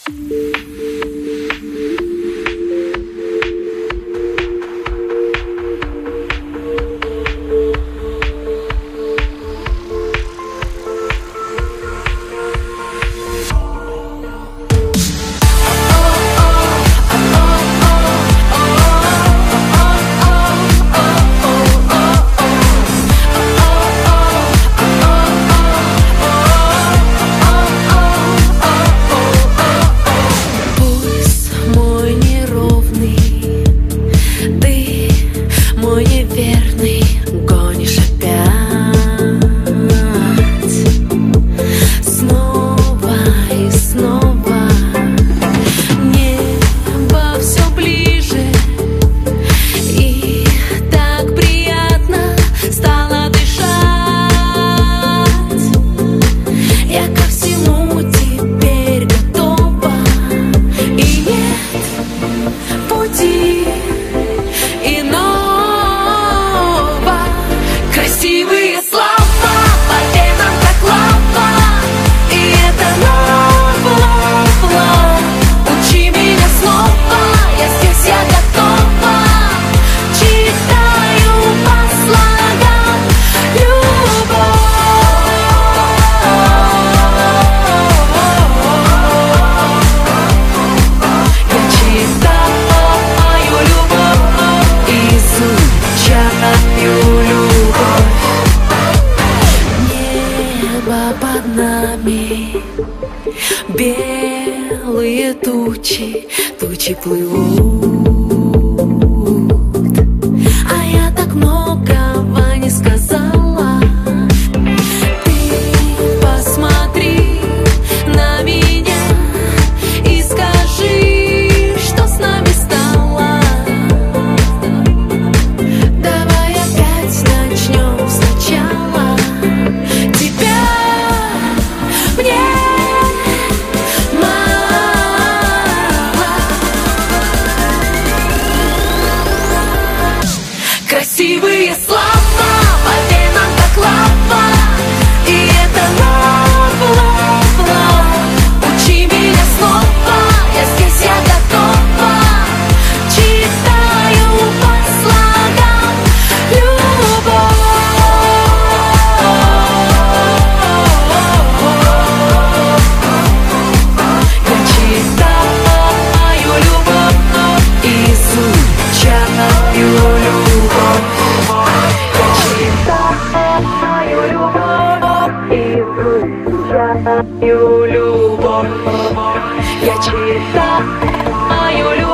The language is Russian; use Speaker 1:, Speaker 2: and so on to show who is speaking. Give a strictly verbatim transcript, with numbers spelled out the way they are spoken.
Speaker 1: Белые тучи, тучи плывут, а я так многого не сказала. Ты посмотри на меня и скажи, что с нами стало. Давай опять начнем сначала. Тебя мне красивые слова по венам, как лава. И это love, love, love. Учи меня снова, я здесь, я готова. Читаю по слогам любовь. Я читаю любовь, изучаю любовь. Изучаю любовь, я читаю любовь.